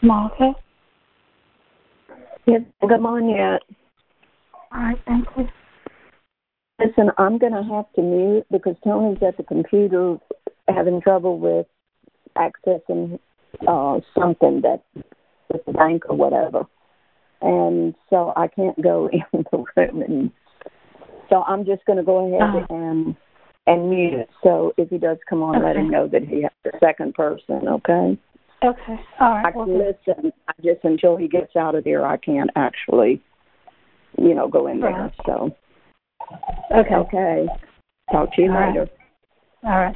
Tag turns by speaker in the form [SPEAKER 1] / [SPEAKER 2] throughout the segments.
[SPEAKER 1] Martha?
[SPEAKER 2] Yes, come on yet.
[SPEAKER 1] All right, thank you.
[SPEAKER 2] Listen, I'm going to have to mute because Tony's at the computer having trouble with accessing something that with the bank or whatever. And so I can't go in the room. And so I'm just going to go ahead and mute it. So if he does come on, let him know that he has the second person, okay?
[SPEAKER 1] Okay. All right.
[SPEAKER 2] I can listen. Just until he gets out of there, I can't actually, go in there. So.
[SPEAKER 1] Okay.
[SPEAKER 2] Okay. Talk to you later.
[SPEAKER 1] All right.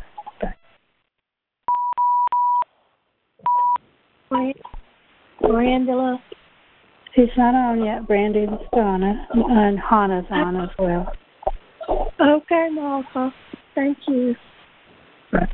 [SPEAKER 3] Bye. Brandula?
[SPEAKER 1] She's not on yet. Brandy's on it, and Hannah's on as well.
[SPEAKER 3] Okay, Martha. Thank you.
[SPEAKER 1] Right.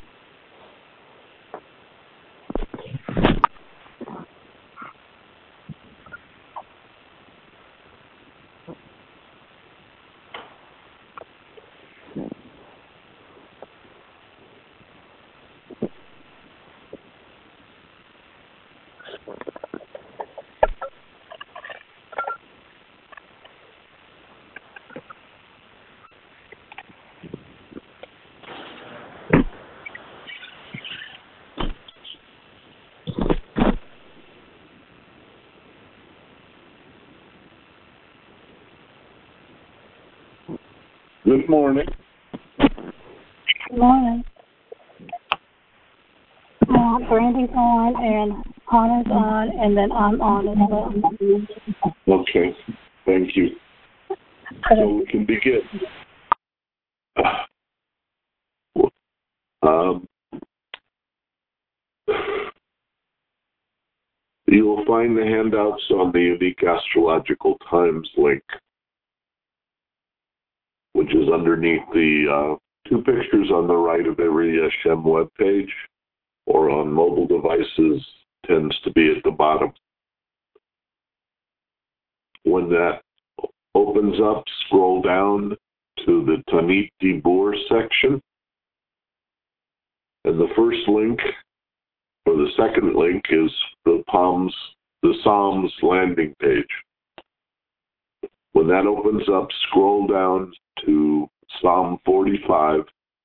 [SPEAKER 4] Good morning.
[SPEAKER 1] Good morning. Brandy's on, and Hannah's on, and then I'm on as well.
[SPEAKER 4] Okay. Thank you. So we can begin. You will find the handouts on the Unique Astrological Times link, which is underneath the two pictures on the right of every Shem web page, or on mobile devices tends to be at the bottom. When that opens up, scroll down to the Tanit Dibur section, and the first link, or the second link, is the Psalms landing page. When that opens up, scroll down to Psalm 45.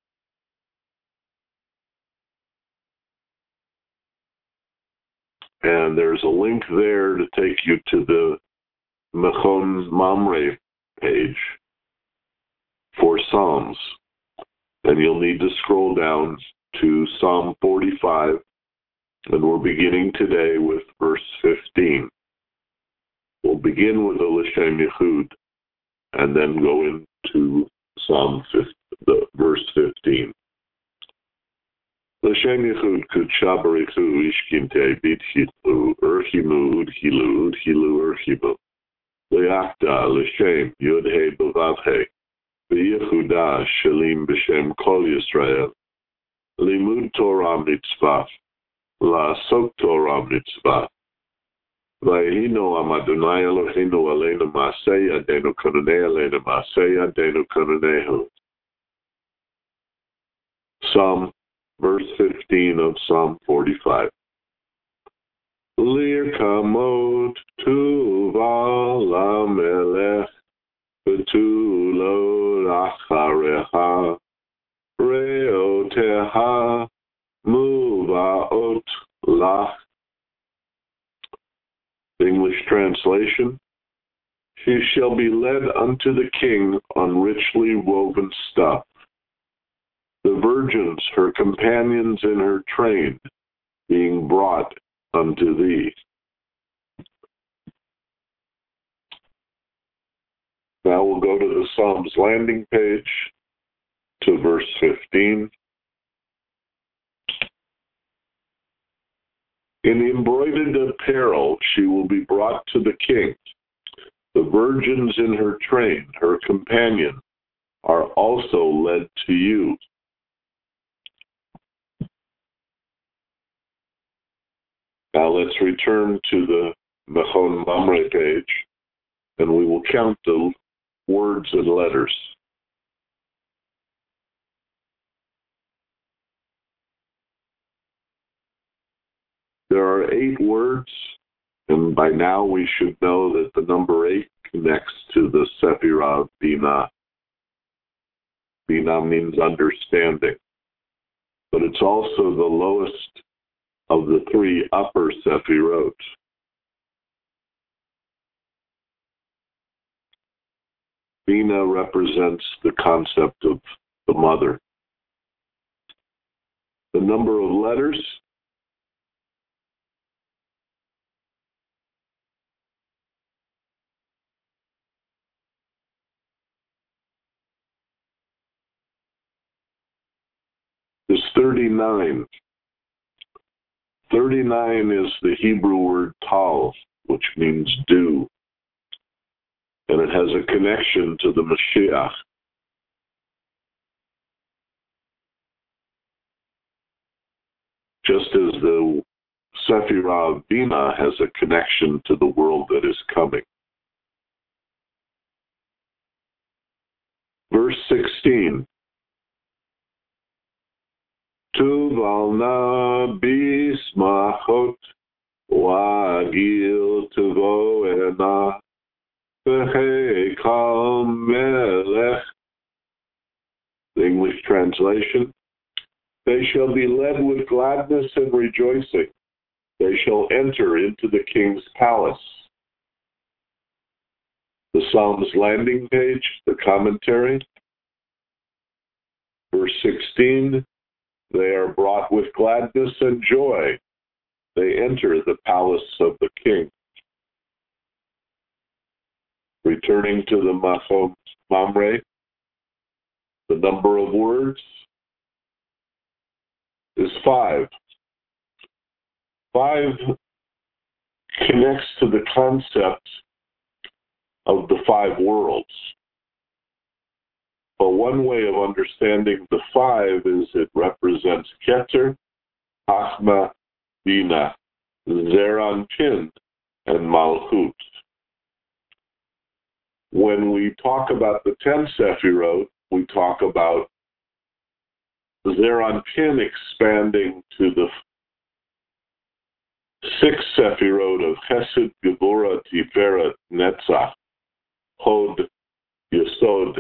[SPEAKER 4] And there's a link there to take you to the Mechon Mamre page for Psalms. And you'll need to scroll down to Psalm 45. And we're beginning today with verse 15. We'll begin with the L'Shem Yichud and then go into Psalm 50, verse 15. L'Shem Yichud Kudsha Barichu Ishkinte Bidchitlu Urchimu Udhilu Udhilu Urchimu Le'achda L'Shem Yudhe Bavavhe V'Yehuda Shalim B'Shem Kol Yisrael Limud Torah Mitzvah La'asok Torah Mitzvah Vayhinu Am Adonai Eloheinu Aleinu Ma'aseh Yadeinu Kononei Aleinu Ma'aseh Yadeinu Kononehu. Verse 15 of Psalm 45. Lir kamot tuva lamelech betulo lachareha reoteha muvaot lach. English translation: She shall be led unto the king on richly woven stuff. The virgins, her companions in her train, being brought unto thee. Now we'll go to the Psalms landing page to verse 15. In embroidered apparel she will be brought to the king. The virgins in her train, her companion, are also led to you. Now let's return to the Mechon Mamre page, and we will count the words and letters. There are 8 words And by now we should know that the number 8 connects to the Sephirah of Binah. Binah means understanding. But it's also the lowest of the 3 upper Sephirot. Binah represents the concept of the mother. The number of letters is 39. 39 is the Hebrew word tal, which means dew. And it has a connection to the Mashiach. Just as the Sephirah of Binah has a connection to the world that is coming. Verse 16. Tuvalna bismachot wagil tevoena v'heikal melech. The English translation: they shall be led with gladness and rejoicing. They shall enter into the king's palace. The Psalms landing page, the commentary. Verse 16, they are brought with gladness and joy. They enter the palace of the king. Returning to the Machon Mamre, the number of words is 5. 5 connects to the concept of the 5 worlds. But one way of understanding the 5 is it represents Keter, Chachma, Binah, Zeir Anpin, and Malchut. When we talk about the 10 Sephirot, we talk about Zeir Anpin expanding to the 6 Sephirot of Chesed, Gevurah, Tiferet, Netzach, Hod, Yesod.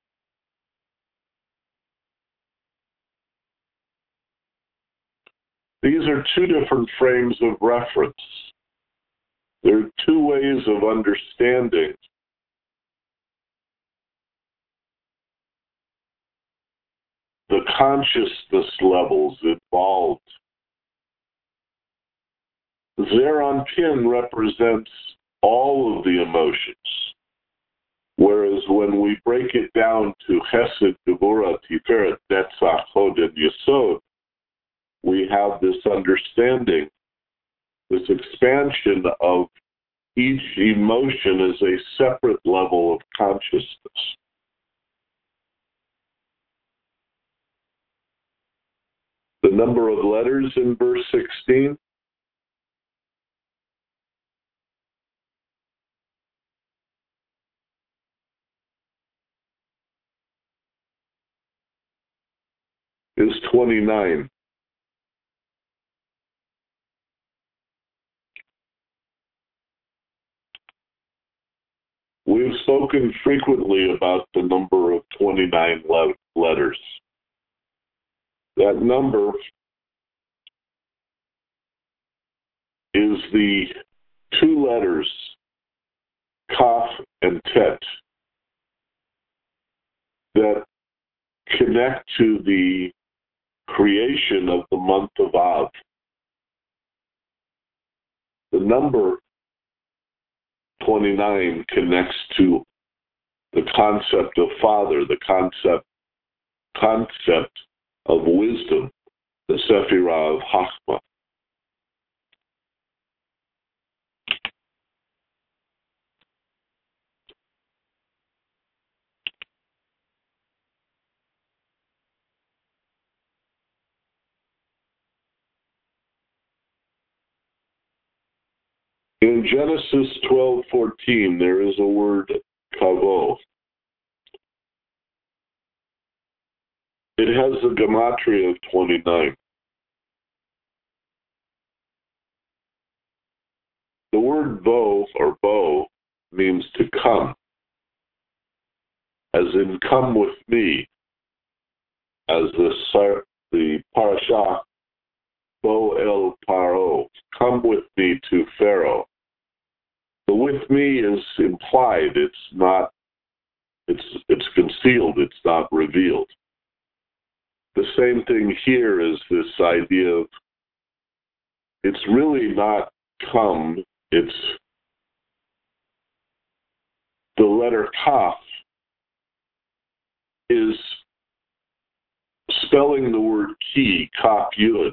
[SPEAKER 4] These are 2 different frames of reference. There are 2 ways of understanding the consciousness levels involved. Zeir Anpin represents all of the emotions, whereas when we break it down to Chesed, Gevurah, Tiferet, Netzach, Hod, and Yesod, we have this understanding, this expansion of each emotion as a separate level of consciousness. The number of letters in verse 16 is 29. We've spoken frequently about the number of 29 letters. That number is the 2 letters, Kaf and Tet, that connect to the creation of the month of Av. The number 29 connects to the concept of Father, the concept of wisdom, the Sephirah of Chachma. In Genesis 12:14, there is a word, kavod. It has the gematria of 29. The word bo or bo means to come, as in come with me, as the parasha bo el paro, come with me to Pharaoh. The with me is implied, it's not, it's concealed, it's not revealed. The same thing here is this idea of, it's really not come, it's the letter kaf is spelling the word ki, kaf yud.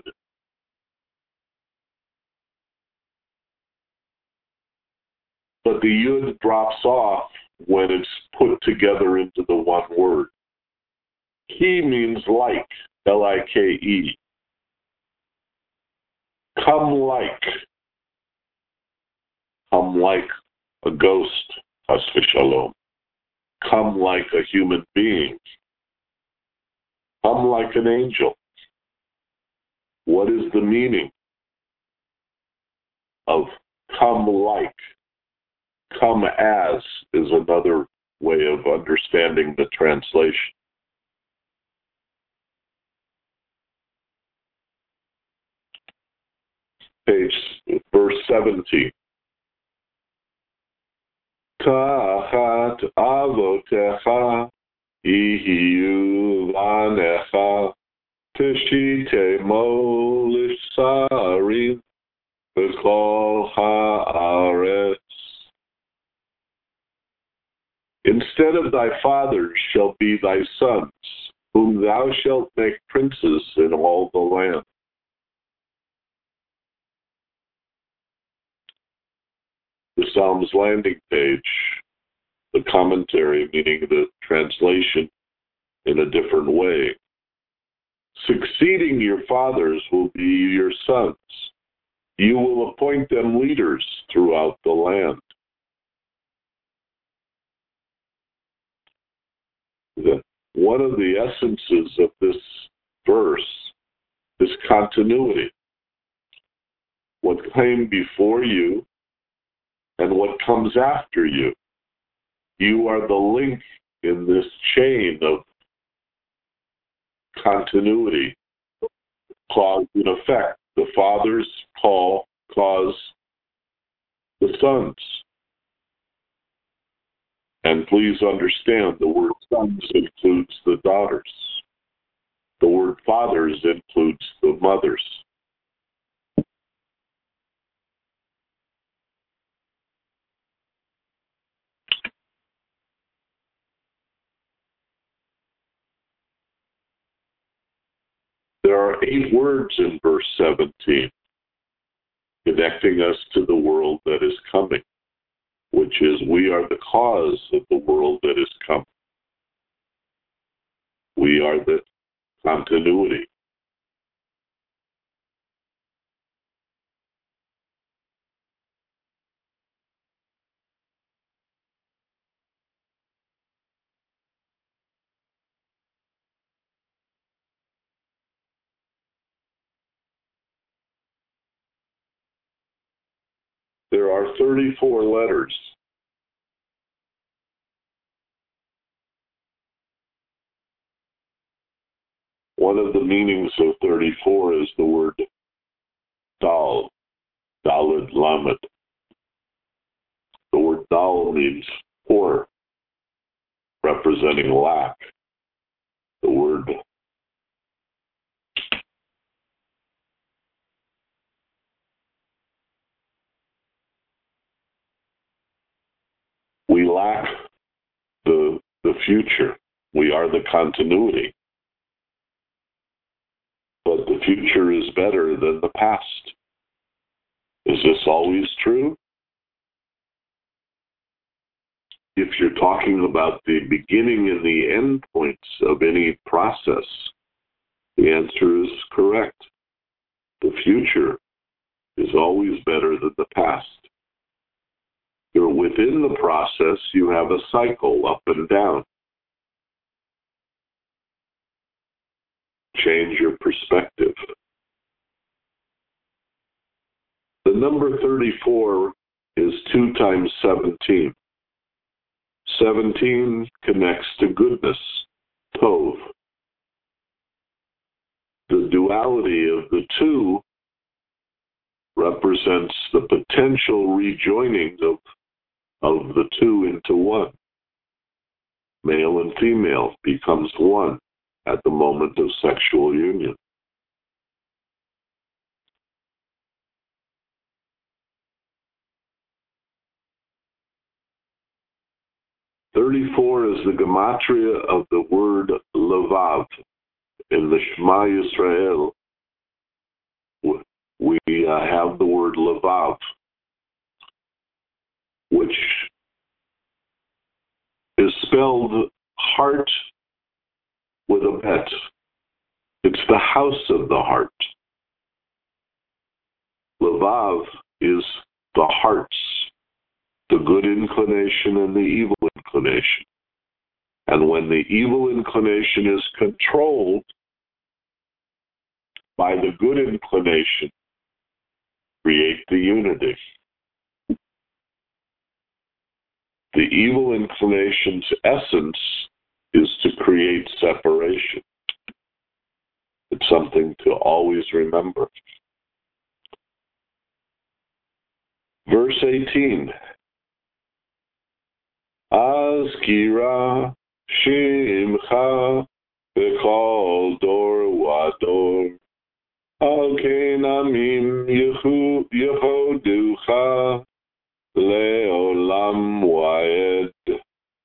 [SPEAKER 4] But the yud drops off when it's put together into the one word. Ki means like, L-I-K-E. Come like a ghost, Chas v'shalom. Come like a human being. Come like an angel. What is the meaning of come like? Come as is another way of understanding the translation. Verse 17. Ka'achat avotecha ihiyu vanecha teshitemo lisharim v'kol ha'aretz. Instead of thy fathers shall be thy sons, whom thou shalt make princes in all the land. The Psalms landing page, the commentary, meaning the translation in a different way. Succeeding your fathers will be your sons. You will appoint them leaders throughout the land. One of the essences of this verse is continuity. What came before you and what comes after you. You are the link in this chain of continuity, cause and effect. The fathers cause the sons. And please understand, the word sons includes the daughters. The word fathers includes the mothers. There are 8 words in verse 17 connecting us to the world that is coming, which is we are the cause of the world that is coming. We are the continuity. There are 34 letters. One of the meanings of 34 is the word dal, daled lamed. The word dal means poor, representing lack. The word we lack the future. We are the continuity. But the future is better than the past. Is this always true? If you're talking about the beginning and the end points of any process, the answer is correct. The future is always better than the past. You're within the process, you have a cycle up and down. Change your perspective. The number 34 is 2 times 17. 17 connects to goodness, tov. The duality of the 2 represents the potential rejoining of the 2 into 1. Male and female becomes 1 at the moment of sexual union. "34 is the gematria of the word levav. In the Shema Yisrael, we have the word levav, which is spelled heart with a bet. It's the house of the heart. Levav is the hearts, the good inclination and the evil inclination. And when the evil inclination is controlled by the good inclination, create the unity. The evil inclination's essence is to create separation. It's something to always remember. Verse 18. Azkira shimcha b'chol dor v'dor. Al ken amim yehoducha le'olam va'ed.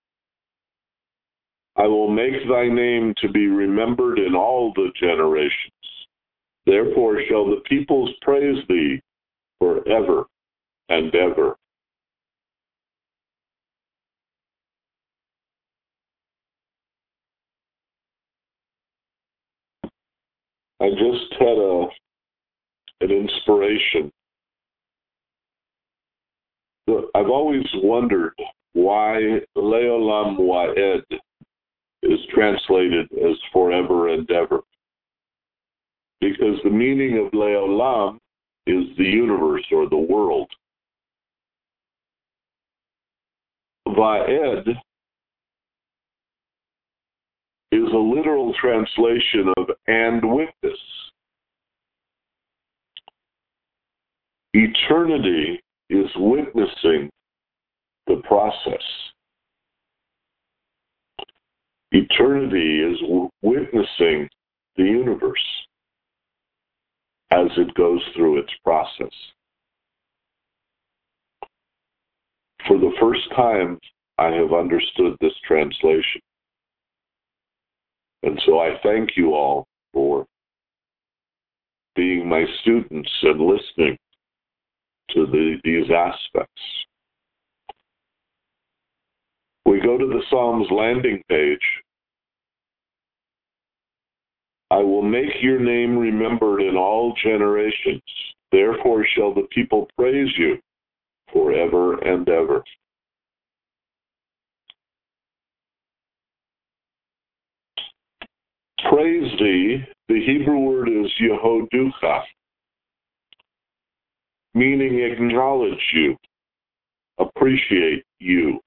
[SPEAKER 4] I will make thy name to be remembered in all the generations. Therefore shall the peoples praise thee forever and ever. I just had an inspiration. I've always wondered why Leolam Wa'ed is translated as forever and ever. Because the meaning of Leolam is the universe or the world. Va'ed is a literal translation of and witness. Eternity is witnessing the process. Eternity is witnessing the universe as it goes through its process. For the first time, I have understood this translation. And so I thank you all for being my students and listening to these aspects. We go to the Psalms landing page. I will make your name remembered in all generations. Therefore shall the people praise you forever and ever. Praise thee, the Hebrew word is Yehoducha, meaning acknowledge you, appreciate you.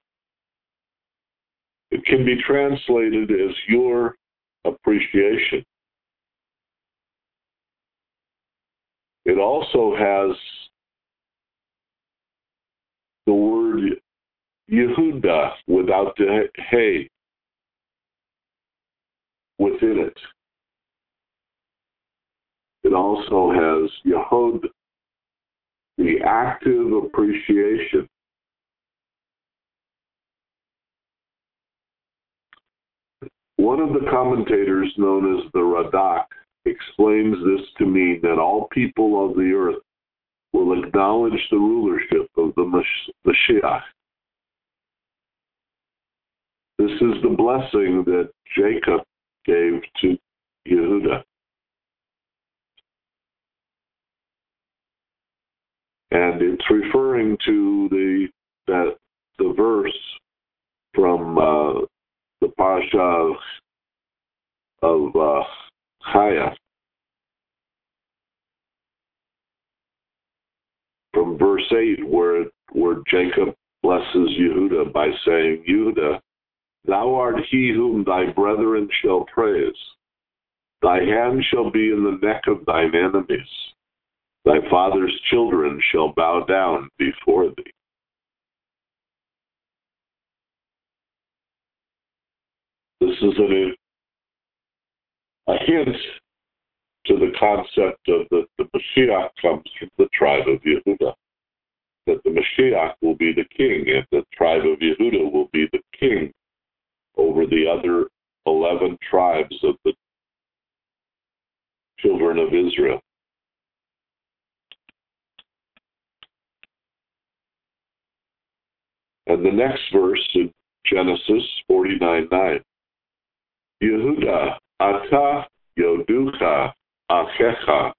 [SPEAKER 4] It can be translated as your appreciation. It also has the word Yehuda without the hey within it. It also has Yehod, the active appreciation. One of the commentators, known as the Radak, explains this to mean that all people of the earth will acknowledge the rulership of the Mashiach. This is the blessing that Jacob gave to Yehuda. And it's referring to the verse from the Parasha of Chaya, from verse 8, where it where Jacob blesses Yehuda by saying, Yehuda, thou art he whom thy brethren shall praise. Thy hand shall be in the neck of thine enemies. Thy father's children shall bow down before thee. This is a hint to the concept of that the Mashiach comes from the tribe of Yehuda, that the Mashiach will be the king, and the tribe of Yehuda will be the king over the other 11 tribes of the children of Israel. And the next verse in Genesis 49:9, Yehuda, ata yoducha achecha.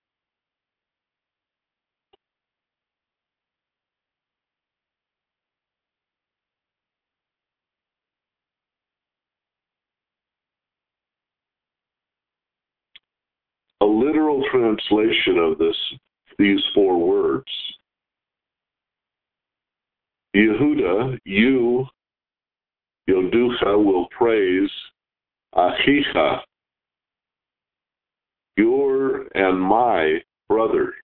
[SPEAKER 4] A literal translation of these 4 words. Yehuda, you, Yoducha, will praise Achicha, your and my brother.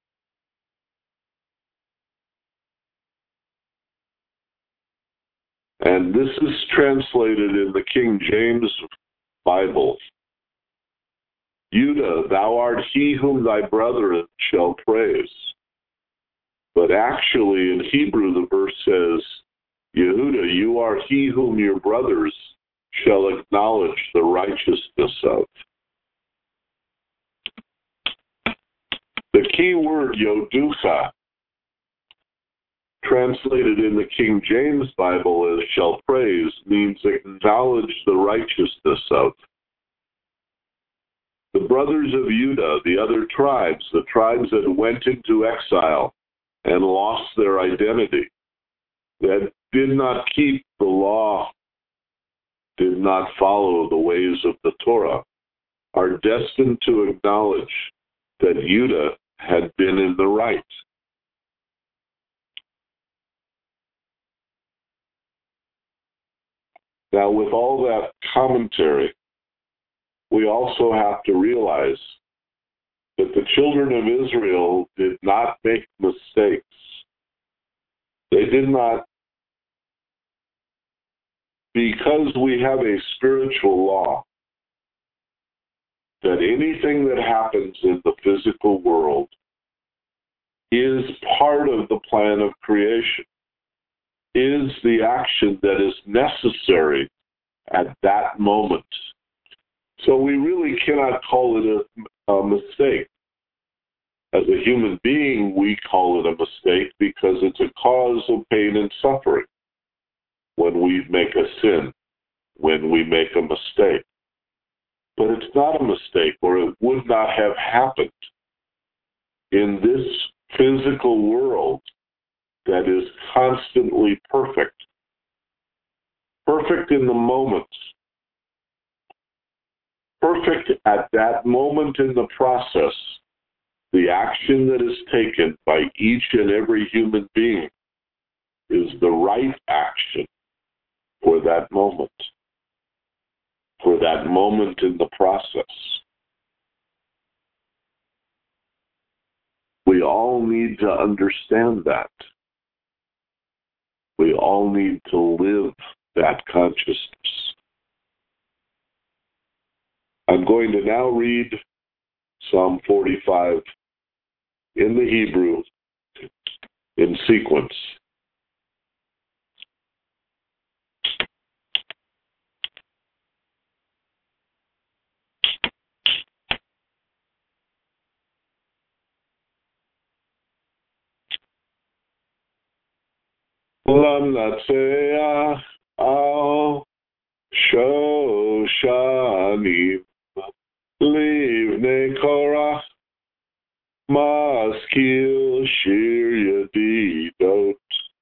[SPEAKER 4] And this is translated in the King James Bible. Yehuda, thou art he whom thy brethren shall praise. But actually, in Hebrew, the verse says, Yehuda, you are he whom your brothers shall acknowledge the righteousness of. The key word, Yoducha, translated in the King James Bible as shall praise, means acknowledge the righteousness of. The brothers of Judah, the other tribes, the tribes that went into exile and lost their identity, that did not keep the law, did not follow the ways of the Torah, are destined to acknowledge that Judah had been in the right. Now, with all that commentary, we also have to realize that the children of Israel did not make mistakes. They did not, because we have a spiritual law, that anything that happens in the physical world is part of the plan of creation, is the action that is necessary at that moment. So we really cannot call it a mistake. As a human being, we call it a mistake because it's a cause of pain and suffering when we make a sin, when we make a mistake. But it's not a mistake, or it would not have happened in this physical world that is constantly perfect. Perfect in the moment. Perfect at that moment in the process. The action that is taken by each and every human being is the right action for that moment in the process. We all need to understand that. We all need to live that consciousness. I'm going to now read Psalm 45 in the Hebrew in sequence. Lamnatseach al Shoshanim Livnei Korach Maskil Shir Yedidot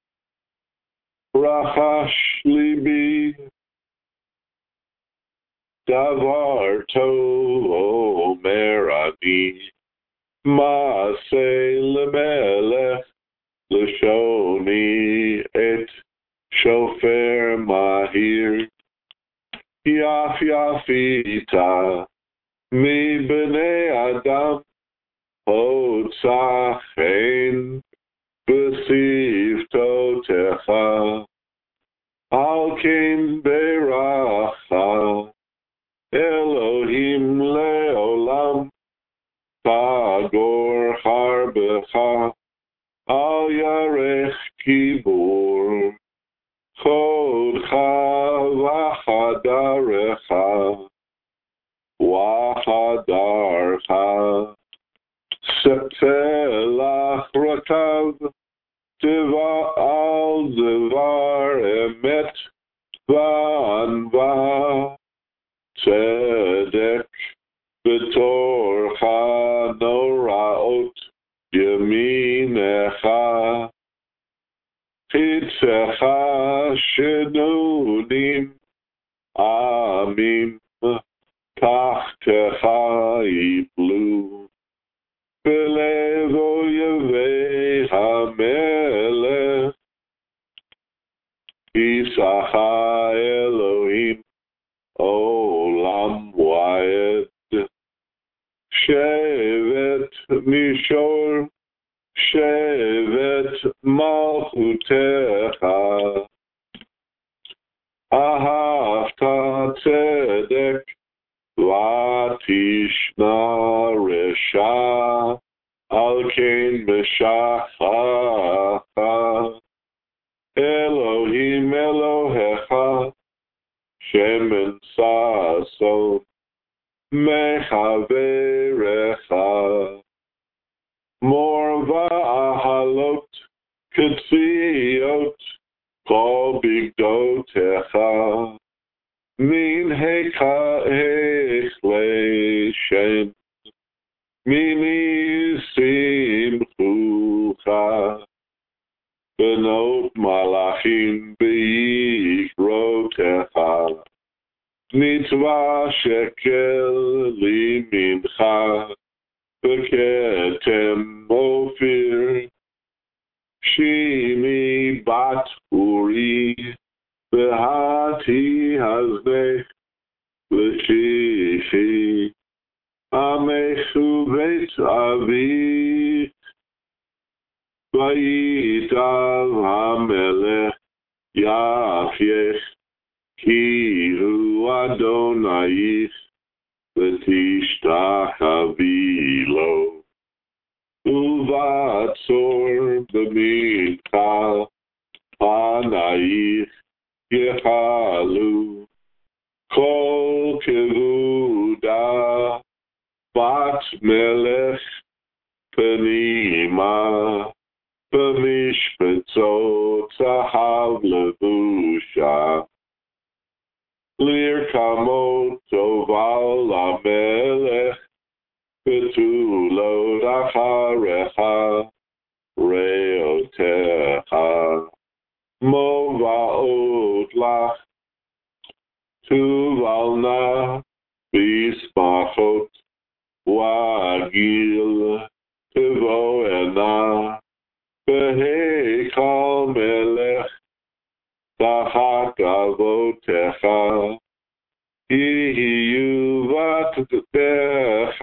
[SPEAKER 4] Rachash Libi Davar Tov Omer Ani Maseh Lemelech Lashoni יפייפיתה מבני אדם הוצא חן בשפתותיך על כן ברכה אלוהים לעולם תגור חרבך על ירך כיבור חודך וחדרך וחדרך סלח רקב על דבר אמת וענווה צדק בתורך נוראות ימינך חיצך שנונים עמים תחתך יפלו בלב אויבי המלך יישך אלוהים עולם ועד שבט מישור שבט מלכותך אהבת צדק ותשנא רשע על כן משכך אלוהים אלוהיך שמן ששון מחברך מור ואהלות קציות כל בגדותיך מן היכלי שם מיני שמחוך בנות מלאכים ביקרותיך מצווה שקל לימינך בכתם אופיר שימי בת אורי והתי הזנך לשיחי עמך ובית אבי ויטב המלך יחייך כי הוא אדונייך ותשתחווי לו ובצור במנחה פנייך יחלו כל כבודה בת מלך פנימה במשפצות צהב לבושה לרקמות טובה למלך בתולות אחריך ראותיך מובאות לך תובלנה בשמחות וגיל תבואנה בהיכל מלך תחת אבותיך יהיו בתתך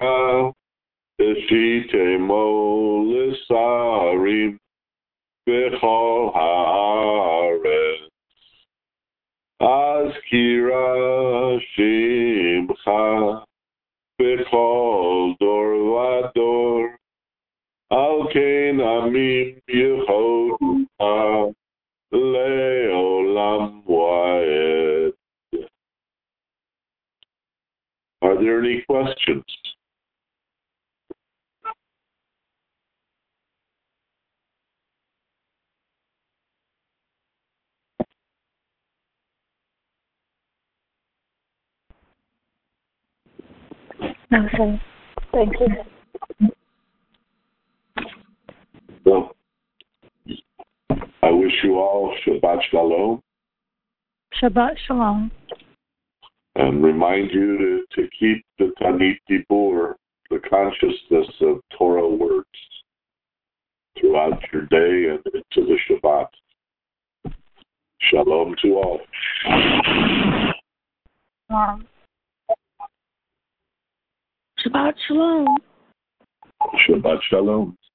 [SPEAKER 4] תשיתמו לשרים בכל הארץ אזכירה שמך בכל דור ודור על כן עמים יחודך לעולם ועד. Are there any questions?
[SPEAKER 1] No, sir. Thank you.
[SPEAKER 4] Well, I wish you all Shabbat Shalom.
[SPEAKER 1] Shabbat Shalom.
[SPEAKER 4] And remind you to keep the Tanit Dibur, the consciousness of Torah words, throughout your day and into the Shabbat. Shalom to all.
[SPEAKER 3] Shabbat Shalom.
[SPEAKER 4] Shabbat Shalom.